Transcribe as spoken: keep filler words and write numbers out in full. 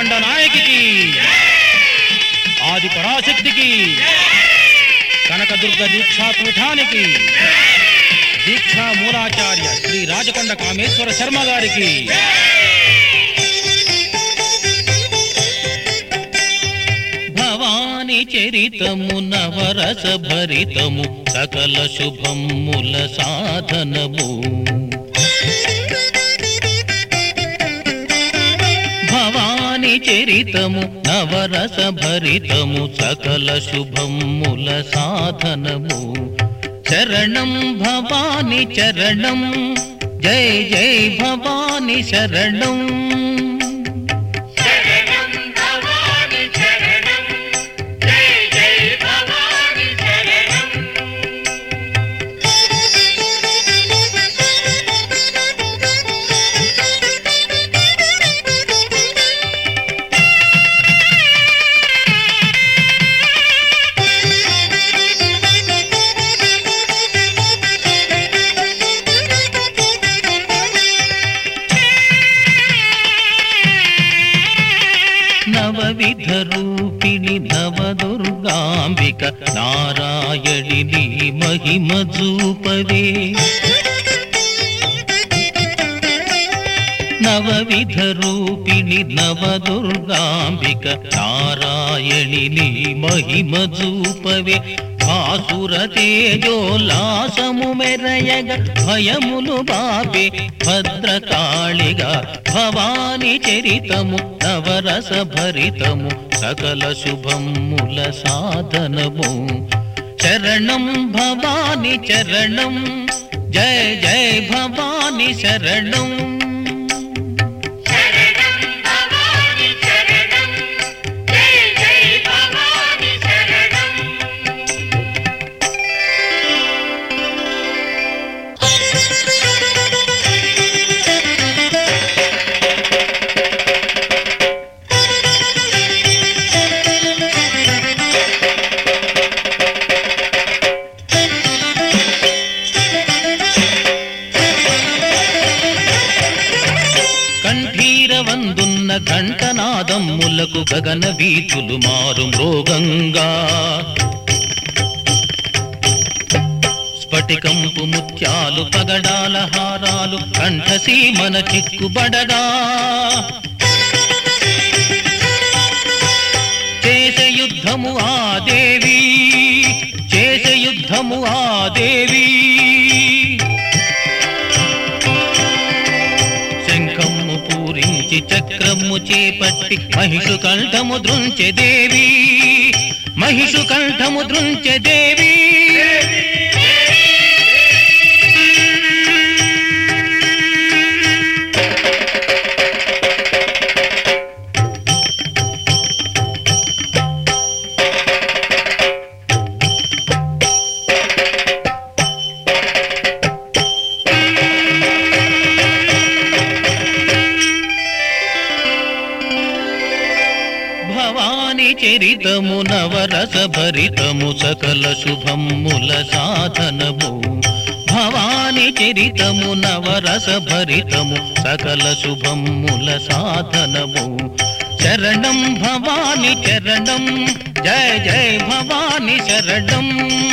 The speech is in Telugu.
బ్రహ్మాండ నాయకికి, ఆది పరాశక్తికి, కనకదుర్గ దీక్షాపీఠానికి, దీక్షా మూలాచార్య శ్రీ రాజకొండ కామేశ్వర శర్మ గారికి, భవాని చరితము నవరస భరితము సకల శుభముల సాధనము, భవాని చరితము నవరస భరితము సకల శుభముల సాధనము, శరణం భవాని చరణం, జై జై భవాని శరణం, నవవిధ రూపిణి నవదుర్గాంబిక నారాయణిని మహిమ చూపవే, నవవిధ రూపిణి నవదుర్గాంబిక నారాయణిని మహిమ చూపవే, భాసుర తేజోల్లాసము మెరయగ భయములు బాపే భద్రకాళిగా, భవాని చరితము నవరస భరితము సకల శుభముల సాధనము, శరణం భవాని చరణం, జయ జయ భవాని శరణం, కంఠీరవందున్న ఘంటనాదమ్ములకు గగన వీధులు మారు మృగంగా, స్ఫటికంపు ముత్యాలు పగడాల హారాలు కంఠసీమన చిక్కుబడగా, చేసే యుద్ధము ఆ దేవి, చేసే యుద్ధము ఆ దేవి, శంఖము పూరించి చక్రము చేపట్టి మహిషు కంఠము దృంచె దేవి, మహిషు కంఠము దృంచె దేవి, భవాని చరితము నవరస భరితము సకల శుభముల సాధనము, భవాని చరితము నవరస భరితము సకల శుభముల సాధనము, శరణం భవాని చరణం, జయ జయ భవాని శరణం.